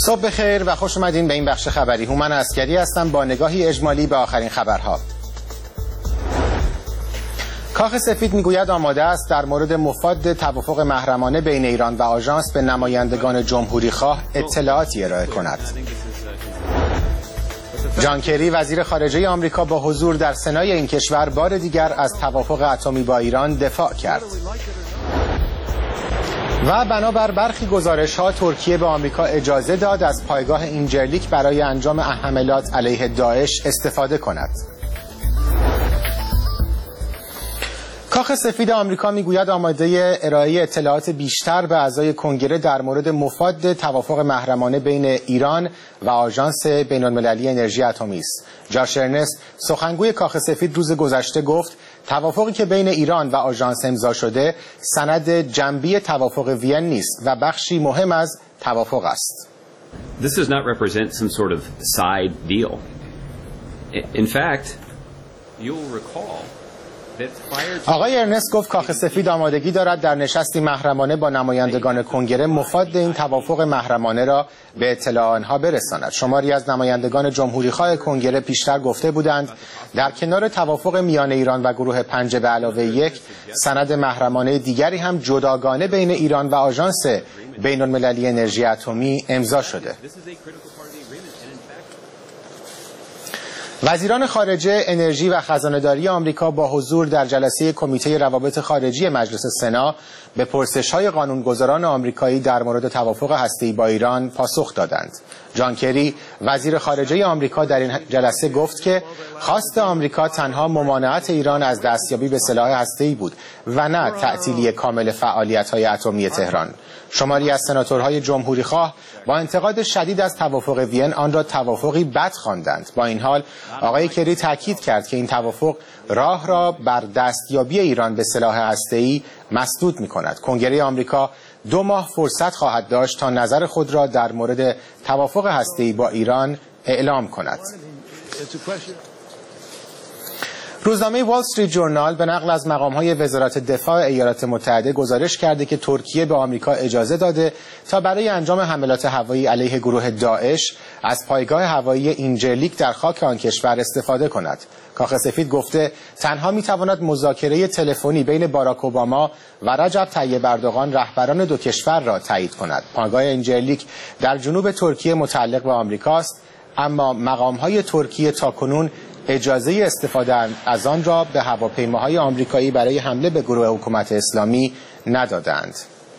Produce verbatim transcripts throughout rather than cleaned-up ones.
صبح بخیر و خوش اومدین به این بخش خبری. هومن عسکری هستم با نگاهی اجمالی به آخرین خبرها. کاخ سفید میگوید آماده است در مورد مفاد توافق محرمانه بین ایران و آژانس به نمایندگان جمهوری خواه اطلاعاتی ارائه کند. جان کری وزیر خارجه آمریکا با حضور در سنای این کشور بار دیگر از توافق اتمی با ایران دفاع کرد. و بنابر برخی گزارش‌ها ترکیه به آمریکا اجازه داد از پایگاه اینجرلیک برای انجام حملات علیه داعش استفاده کند. کاخ سفید آمریکا میگوید آماده ارائه اطلاعات بیشتر به اعضای کنگره در مورد مفاد توافق محرمانه بین ایران و آژانس بین‌المللی انرژی اتمی است. جاش ارنست سخنگوی کاخ سفید روز گذشته گفت توافقی که بین ایران و آژانس امضا شده سند جنبی توافق وین نیست و بخشی مهم از توافق است. This does not represent some sort of side deal. In fact, you'll recall آقای ارنست گفت کاخ سفید آمادگی دارد در نشستی محرمانه با نمایندگان کنگره مفاد این توافق محرمانه را به اطلاع آنها برساند. شماری از نمایندگان جمهوری خواه کنگره پیشتر گفته بودند در کنار توافق میان ایران و گروه پنج به علاوه یک سند محرمانه دیگری هم جداگانه بین ایران و آژانس بین‌المللی انرژی اتمی امضا شده. وزیران خارجه، انرژی و خزانه‌داری آمریکا با حضور در جلسه کمیته روابط خارجی مجلس سنا به پرسش‌های قانونگذاران آمریکایی در مورد توافق هسته‌ای با ایران پاسخ دادند. جان کری وزیر خارجه آمریکا در این جلسه گفت که خواست آمریکا تنها ممانعت ایران از دستیابی به سلاح هسته‌ای بود و نه تعطیلی کامل فعالیت‌های اتمی تهران. شماری از سناتورهای جمهوری خواه با انتقاد شدید از توافق وین آن را توافقی بد خواندند. با این حال آقای کری تاکید کرد که این توافق راه را بر دستیابی ایران به سلاح هسته‌ای مسدود می‌کند. کنگره آمریکا دو ماه فرصت خواهد داشت تا نظر خود را در مورد توافق هسته‌ای با ایران اعلام کند. روزنامه وال استریت جورنال به نقل از مقام‌های وزارت دفاع ایالات متحده گزارش کرده که ترکیه به آمریکا اجازه داده تا برای انجام حملات هوایی علیه گروه داعش از پایگاه هوایی اینجرلیک در خاک آن کشور استفاده کند. کاخ سفید گفته تنها می‌تواند مذاکره تلفنی بین باراک اوباما و رجب طیب اردوغان رهبران دو کشور را تایید کند. پایگاه اینجرلیک در جنوب ترکیه متعلق به آمریکاست، اما مقام‌های ترکیه تاکنون اجازه استفاده از آن را به هواپیماهای آمریکایی برای حمله به گروه حکومت اسلامی ندادند.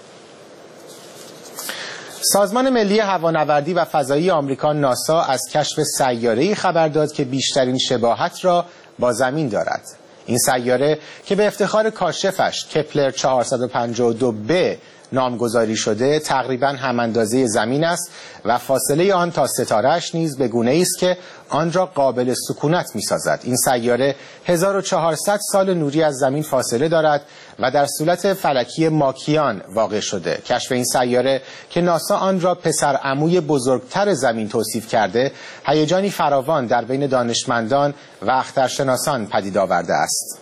سازمان ملی هوانوردی و فضایی آمریکا ناسا از کشف سیاره‌ای خبر داد که بیشترین شباهت را با زمین دارد. این سیاره که به افتخار کاشفش کپلر چهارصد و پنجاه و دو ب نامگذاری شده تقریباً هم اندازه زمین است و فاصله آن تا ستاره‌اش نیز به گونه‌ای است که آن را قابل سکونت می‌سازد. این سیاره هزار و چهارصد سال نوری از زمین فاصله دارد و در صورت فلکی ماکیان واقع شده. کشف این سیاره که ناسا آن را پسر عموی بزرگتر زمین توصیف کرده، هیجانی فراوان در بین دانشمندان و اخترشناسان پدید آورده است.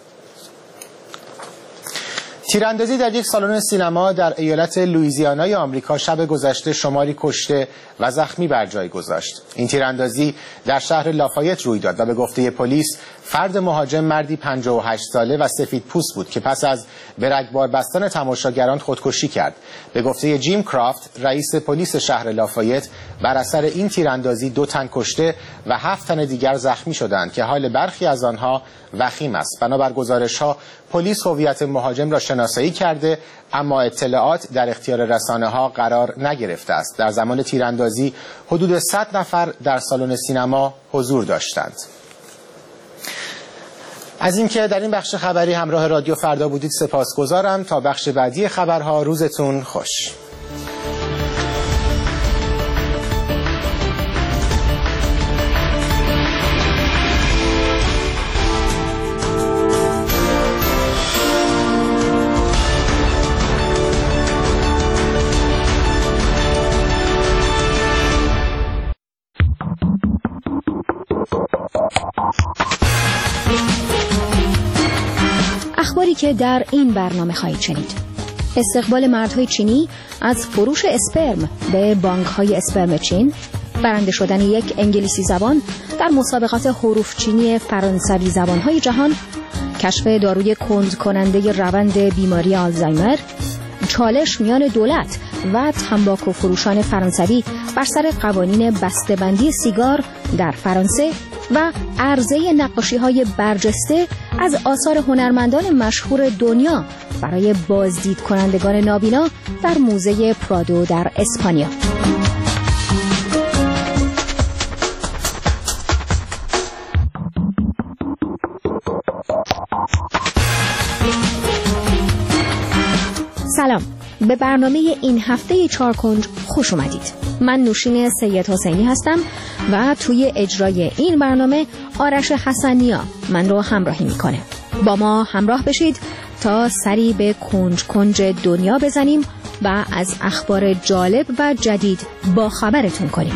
تیراندازی در یک سالن سینما در ایالت لوئیزیانای آمریکا شب گذشته شماری کشته و زخمی بر جای گذاشت. این تیراندازی در شهر لافایت روی داد و به گفته پلیس فرد مهاجم مردی پنجاه و هشت ساله و سفید پوست بود که پس از به رگبار بستن تماشاگران خودکشی کرد. به گفته جیم کرافت رئیس پلیس شهر لافایت بر اثر این تیراندازی دو تن کشته و هفت تن دیگر زخمی شدند که حال برخی از آنها وخیم است. بنابر گزارش‌ها پلیس هویت مهاجم را شناسایی کرده اما اطلاعات در اختیار رسانه‌ها قرار نگرفته است. در زمان تیراندازی حدود صد نفر در سالن سینما حضور داشتند. از اینکه در این بخش خبری همراه رادیو فردا بودید سپاسگزارم. تا بخش بعدی خبرها روزتون خوش. اخباری که در این برنامه خواهید شنید: استقبال مردهای چینی از فروش اسپرم به بانک‌های اسپرم چین، برنده شدن یک انگلیسی زبان در مسابقات حروف چینی فرانسوی زبان‌های جهان، کشف داروی کند کننده روند بیماری آلزایمر، چالش میان دولت و تنباکو فروشان فرانسوی بر سر قوانین بسته‌بندی سیگار در فرانسه و عرضه نقاشی‌های برجسته از آثار هنرمندان مشهور دنیا برای بازدید کنندگان نابینا در موزه پرادو در اسپانیا. سلام، به برنامه این هفته چارکنج خوش اومدید. من نوشین سید حسینی هستم و توی اجرای این برنامه آرش حسنیا من رو همراهی میکنه. با ما همراه بشید تا سری به کنج کنج دنیا بزنیم و از اخبار جالب و جدید با خبرتون کنیم.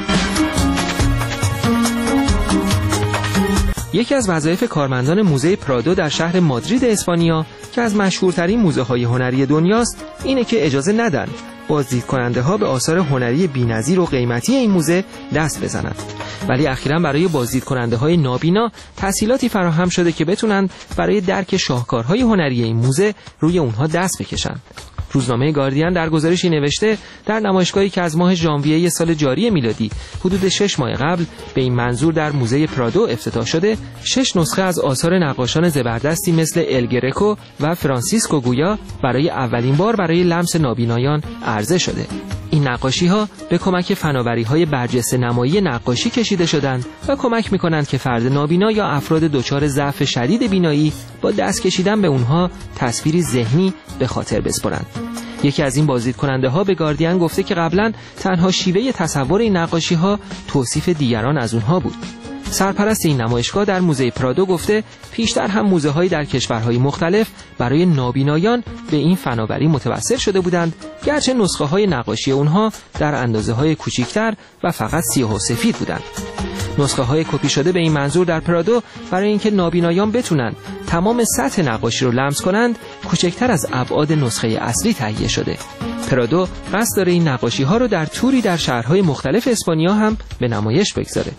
یکی از وظایف کارمندان موزه پرادو در شهر مادرید اسپانیا که از مشهورترین موزه های هنری دنیاست اینه که اجازه ندن بازدید کننده ها به آثار هنری بی‌نظیر و قیمتی این موزه دست بزنند. ولی اخیراً برای بازدید کننده های نابینا تسهیلاتی فراهم شده که بتونن برای درک شاهکارهای هنری این موزه روی اونها دست بکشن. روزنامه گاردین در گزارشی نوشته در نمایشگاهی که از ماه ژانویه سال جاری میلادی حدود شش ماه قبل به این منظور در موزه پرادو افتتاح شده، شش نسخه از آثار نقاشان زبردستی مثل ال گرکو و فرانسیسکو گویا برای اولین بار برای لمس نابینایان عرضه شده. این نقاشی‌ها به کمک فناوری‌های برجسته نمایی نقاشی کشیده شدند و کمک می‌کنند که فرد نابینا یا افراد دچار ضعف شدید بینایی با دست کشیدن به اونها تصویری ذهنی به خاطر بسپرند. یکی از این بازدید کننده ها به گاردین گفته که قبلا تنها شیوه تصور این نقاشی ها توصیف دیگران از اونها بود. سرپرست این نمایشگاه در موزه پرادو گفته پیشتر هم موزه هایی در کشورهای مختلف برای نابینایان به این فناوری متوسل شده بودند، گرچه نسخه های نقاشی اونها در اندازه های کوچکتر و فقط سیاه و سفید بودند. نسخه های کپی شده به این منظور در پرادو برای اینکه نابینایان بتونن تمام سطح نقاشی رو لمس کنند کوچکتر از ابعاد نسخه اصلی تهیه شده. پرادو قصد داره این نقاشی ها رو در توری در شهرهای مختلف اسپانیا هم به نمایش بگذاره.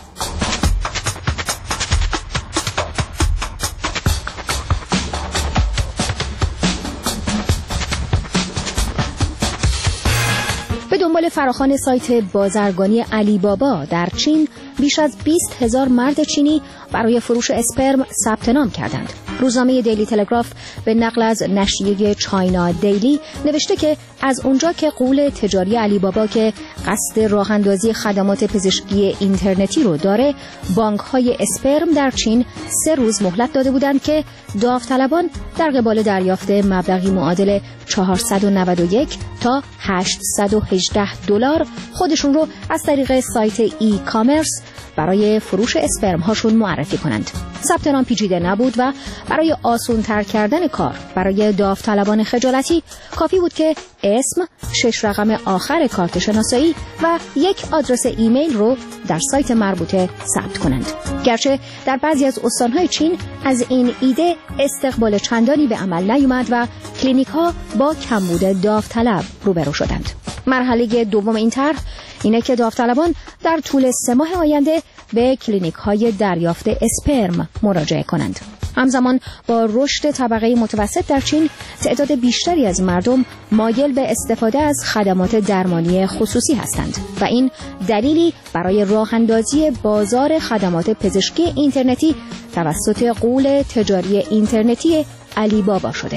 به دنبال فراخوان سایت بازرگانی علی بابا در چین بیش از بیست هزار مرد چینی برای فروش اسپرم ثبت نام کردند. روزنامه دیلی تلگراف به نقل از نشریه چاینا دیلی نوشته که از اونجا که غول تجاری علی بابا که قصد راه اندازی خدمات پزشکی اینترنتی رو داره، بانک‌های اسپرم در چین سه روز مهلت داده بودند که داوطلبان در قبال دریافت مبلغی معادل چهارصد و نود و یک تا هشتصد و هجده دلار خودشون رو از طریق سایت ای کامرس برای فروش اسپرم هاشون معرفی کنند. ثبت نام پیچیده نبود و برای آسان تر کردن کار برای داوطلبان خجالتی کافی بود که اسم، شش رقم آخر کارت شناسایی و یک آدرس ایمیل رو در سایت مربوطه ثبت کنند. گرچه در بعضی از استانهای چین از این ایده استقبال چندانی به عمل نیامد و کلینیک ها با کمبود داوطلب روبرو شدند. مرحله دوم این طرح اینه که داوطلبان در طول سه ماه آینده به کلینیک های دریافت اسپرم مراجعه کنند. همزمان با رشد طبقه متوسط در چین، تعداد بیشتری از مردم مایل به استفاده از خدمات درمانی خصوصی هستند و این دلیلی برای راه اندازی بازار خدمات پزشکی اینترنتی توسط غول تجاری اینترنتی علی بابا شده.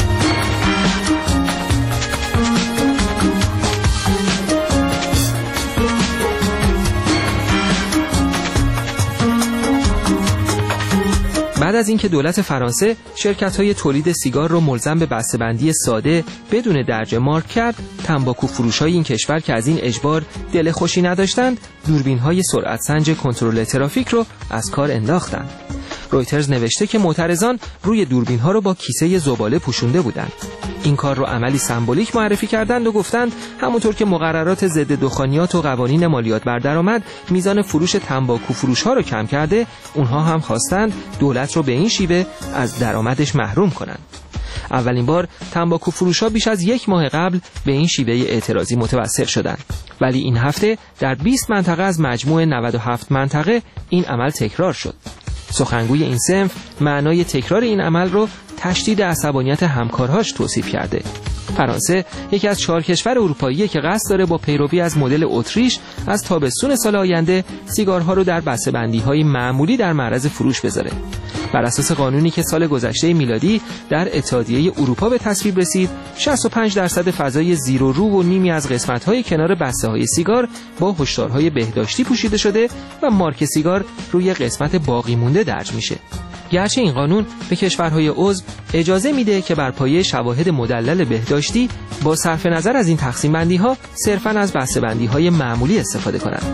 بعد از اینکه دولت فرانسه شرکت‌های تولید سیگار را ملزم به بسته‌بندی ساده بدون درج مارک کرد، تنباکو فروش‌های این کشور که از این اجبار دل خوشی نداشتند، دوربین‌های سرعت سنج کنترل ترافیک رو از کار انداختند. رویترز نوشته که معترضان روی دوربین‌ها رو با کیسه زباله پوشونده بودند. این کار رو عملی سمبولیک معرفی کردند و گفتند همونطور که مقررات ضد دخانیات و قوانین مالیات بر درآمد میزان فروش تنباکو فروش‌ها رو کم کرده، اونها هم خواستند دولت رو به این شیوه از درآمدش محروم کنند. اولین بار تنباکو فروش‌ها بیش از یک ماه قبل به این شیوه اعتراضی متوسل شدند، ولی این هفته در بیست منطقه از مجموع نود و هفت منطقه این عمل تکرار شد. سخنگوی این صنف معنای تکرار این عمل رو تشدید عصبانیت همکارهاش توصیف کرده. فرانسه یکی از چهار کشور اروپاییه که قصد داره با پیروی از مدل اتریش از تابستون سال آینده سیگارها رو در بسته‌بندی‌های معمولی در معرض فروش بذاره. بر اساس قانونی که سال گذشته میلادی در اتحادیه اروپا به تصویب رسید، شصت و پنج درصد فضای زیر و رو و نیمی از قسمت‌های کنار بسته‌های سیگار با هشدارهای بهداشتی پوشیده شده و مارک سیگار روی قسمت باقی مونده درج میشه. گرچه این قانون به کشورهای عضو اجازه میده که بر پایه شواهد مدلل بهداشتی با صرف نظر از این تقسیم بندی ها صرفاً از بسته بندی های معمولی استفاده کنند.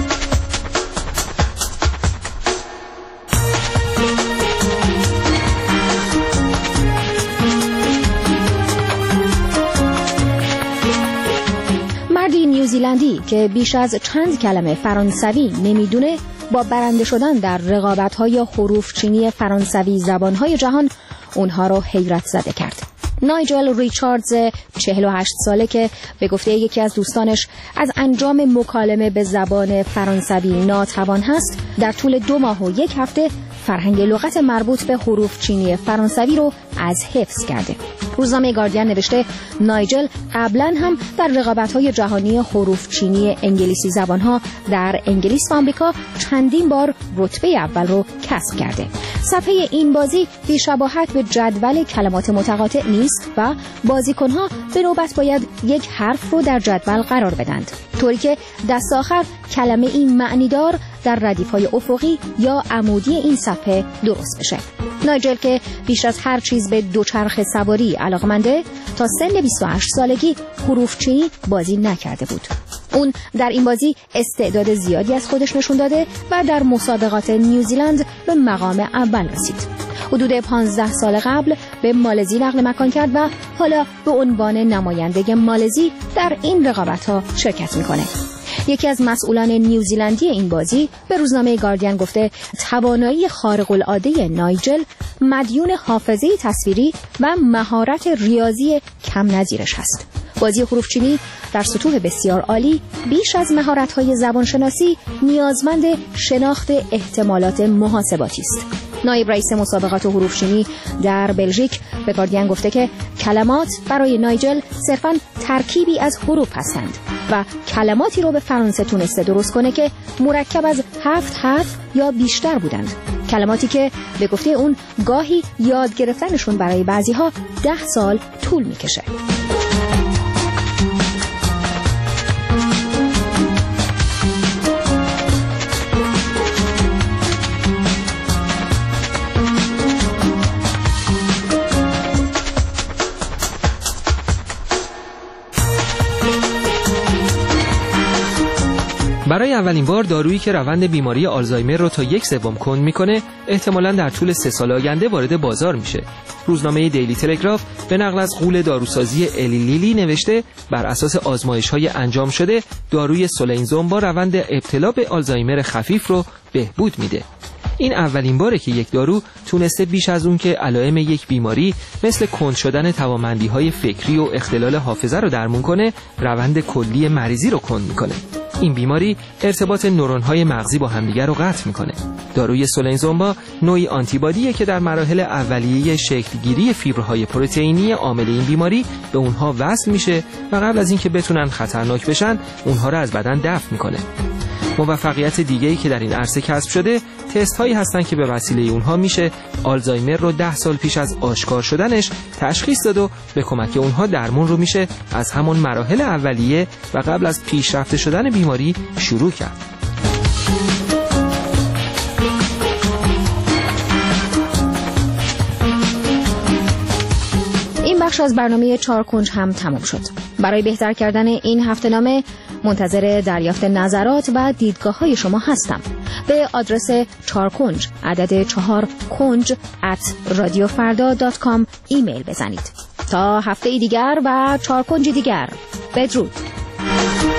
مردی نیوزیلندی که بیش از چند کلمه فرانسوی نمیدونه با برنده شدن در رقابت‌های حروف چینی فرانسوی زبان‌های جهان اونها رو حیرت زده کرد. نایجل ریچاردز چهل و هشت ساله که به گفته یکی از دوستانش از انجام مکالمه به زبان فرانسوی ناتوان هست، در طول دو ماه و یک هفته فرهنگ لغت مربوط به حروف چینی فرانسوی رو از حفظ کرده. روزنامه گاردین نوشته نایجل قبلا هم در رقابت‌های جهانی حروف چینی انگلیسی زبان‌ها در انگلیس و آمریکا چندین بار رتبه اول رو کسب کرده. صفحه این بازی بی‌شباهت به جدول کلمات متقاطع نیست و بازیکن‌ها به نوبت باید یک حرف رو در جدول قرار بدند، طوری که دست آخر کلمه این معنیدار در ردیف‌های افقی یا عمودی این صفحه درست بشه. نایجل که بیش از هر چیز به دوچرخه سواری علاقمنده، تا سن بیست و هشت سالگی حروف چینی بازی نکرده بود. اون در این بازی استعداد زیادی از خودش نشون داده و در مسابقات نیوزیلند به مقام اول رسید. حدود پانزده سال قبل به مالزی نقل مکان کرد و حالا به عنوان نماینده مالزی در این رقابت‌ها شرکت میکنه. یکی از مسئولان نیوزیلندی این بازی به روزنامه گاردین گفته توانایی خارق العاده نایجل مدیون حافظه تصویری و مهارت ریاضی کم نظیرش هست. بازی حروف چینی در سطوح بسیار عالی بیش از مهارت‌های زبانشناسی نیازمند شناخت احتمالات محاسباتی است. نایب رئیس مسابقات حروف چینی در بلژیک به گاردین گفته که کلمات برای نایجل صرفاً ترکیبی از حروف هستند و کلماتی رو به فرانسه تونسته درست کنه که مرکب از هفت حرف یا بیشتر بودند. کلماتی که به گفته اون گاهی یاد گرفتنشون برای بعضی‌ها ده سال طول میکشه. برای اولین بار دارویی که روند بیماری آلزایمر رو تا یک سوم کند میکنه احتمالاً در طول سه سال آینده وارد بازار میشه. روزنامه دیلی تلگراف به نقل از غول داروسازی الی لیلی نوشته بر اساس آزمایش‌های انجام شده داروی سولینزوم با روند ابتلا به آلزایمر خفیف رو بهبود میده. این اولین باره که یک دارو تونسته بیش از اون که علائم یک بیماری مثل کند شدن توانمندی‌های فکری و اختلال حافظه رو درمون کنه، روند کلی مریضی رو کند میکنه. این بیماری ارتباط نورون‌های مغزی با همدیگر رو قطع میکنه. داروی سولینزومبا نوعی آنتیبادیه که در مراحل اولیه شکلگیری فیبرهای پروتئینی عامل این بیماری به اونها وصل میشه و قبل از اینکه بتونن خطرناک بشن اونها رو از بدن دفع میکنه. موفقیت دیگه‌ای که در این عرصه کسب شده تست هایی هستن که به وسیله اونها میشه آلزایمر رو ده سال پیش از آشکار شدنش تشخیص داد و به کمک اونها درمون رو میشه از همون مراحل اولیه و قبل از پیشرفته شدن بیماری شروع کرد. این بخش از برنامه چهار کنج هم تمام شد. برای بهتر کردن این هفته نامه منتظر دریافت نظرات و دیدگاه های شما هستم. به آدرس چهار کنج عدد چهار کنج ات رادیو فردا دات کام ایمیل بزنید. تا هفته دیگر و چهار کنج دیگر، بدرود.